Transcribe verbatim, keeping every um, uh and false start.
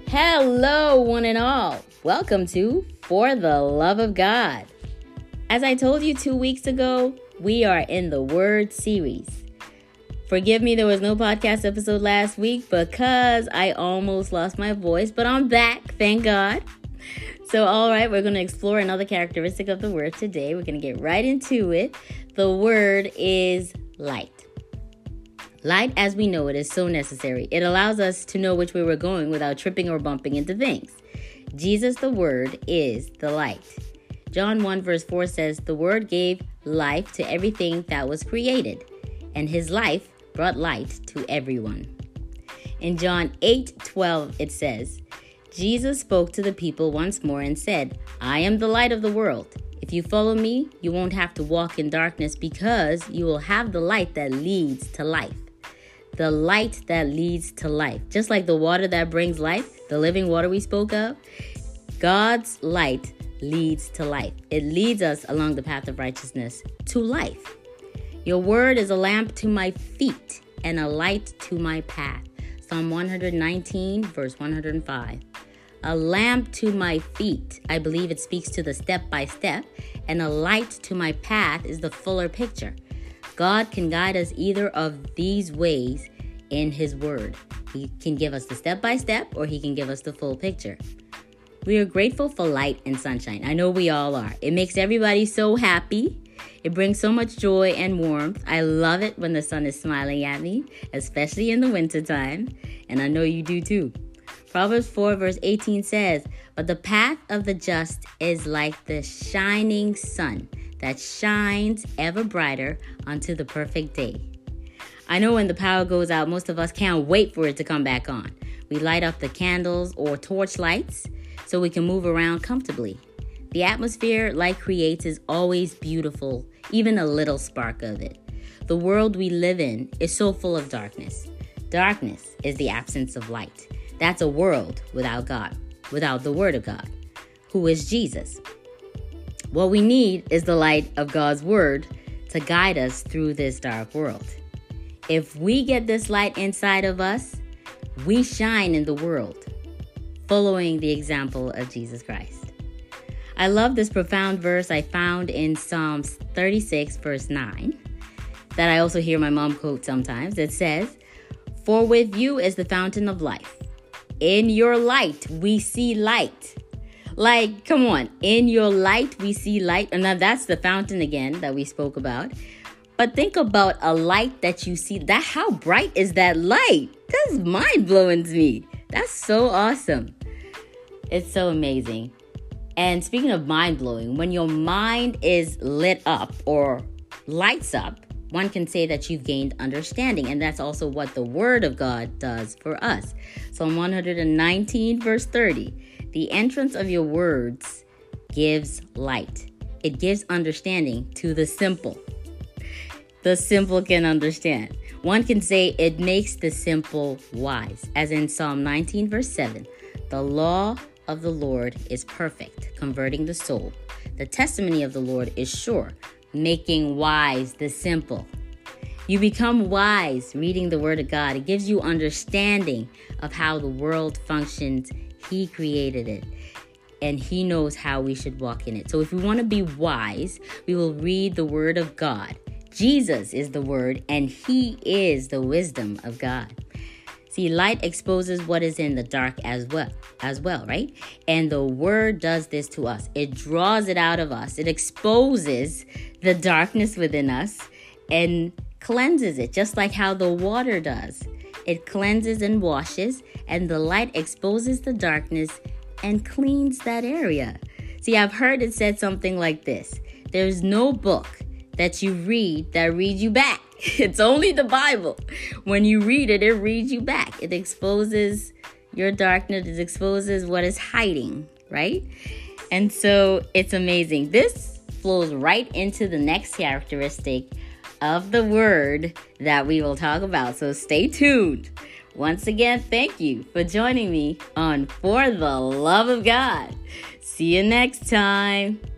Hello, one and all. Welcome to For the Love of God. As I told you two weeks ago, we are in the Word series. Forgive me, there was no podcast episode last week because I almost lost my voice, but I'm back, thank God. So, all right, we're going to explore another characteristic of the Word today. We're going to get right into it. The Word is light. Light, as we know it, is so necessary. It allows us to know which way we're going without tripping or bumping into things. Jesus, the Word, is the light. John one verse four says, "The Word gave life to everything that was created, and His life brought light to everyone." In John eight twelve, it says, "Jesus spoke to the people once more and said, 'I am the light of the world. If you follow me, you won't have to walk in darkness because you will have the light that leads to life.'" The light that leads to life. Just like the water that brings life, the living water we spoke of, God's light leads to life. It leads us along the path of righteousness to life. Your word is a lamp to my feet and a light to my path. Psalm one nineteen, verse one oh five. A lamp to my feet. I believe it speaks to the step by step, and a light to my path is the fuller picture. God can guide us either of these ways in His Word. He can give us the step-by-step, or He can give us the full picture. We are grateful for light and sunshine. I know we all are. It makes everybody so happy. It brings so much joy and warmth. I love it when the sun is smiling at me, especially in the wintertime, and I know you do too. Proverbs four verse eighteen says, "But the path of the just is like the shining sun that shines ever brighter unto the perfect day." I know when the power goes out, most of us can't wait for it to come back on. We light up the candles or torch lights so we can move around comfortably. The atmosphere light creates is always beautiful, even a little spark of it. The world we live in is so full of darkness. Darkness is the absence of light. That's a world without God, without the Word of God, who is Jesus. What we need is the light of God's Word to guide us through this dark world. If we get this light inside of us, we shine in the world, following the example of Jesus Christ. I love this profound verse I found in Psalms thirty-six, verse nine, that I also hear my mom quote sometimes. It says, "For with you is the fountain of life. In your light we see light." Like, come on, in your light, we see light. And now that's the fountain again that we spoke about. But think about a light that you see. That how bright is that light? That's mind-blowing to me. That's so awesome. It's so amazing. And speaking of mind-blowing, when your mind is lit up or lights up, one can say that you've gained understanding. And that's also what the Word of God does for us. Psalm one nineteen, verse thirty. "The entrance of your words gives light." It gives understanding to the simple. The simple can understand. One can say it makes the simple wise. As in Psalm nineteen, verse seven. "The law of the Lord is perfect, converting the soul. The testimony of the Lord is sure, making wise the simple." You become wise reading the Word of God. It gives you understanding of how the world functions. He created it, and He knows how we should walk in it. So if we want to be wise, we will read the Word of God. Jesus is the Word, and He is the wisdom of God. See, light exposes what is in the dark as well, as well, right? And the Word does this to us. It draws it out of us. It exposes the darkness within us and cleanses it, just like how the water does. It cleanses and washes, and the light exposes the darkness and cleans that area. See, I've heard it said something like this: there's no book that you read that reads you back. It's only the Bible. When you read it, it reads you back. It exposes your darkness. It exposes what is hiding, right? And so it's amazing. This flows right into the next characteristic of the Word that we will talk about. So stay tuned. Once again, thank you for joining me on For the Love of God. See you next time.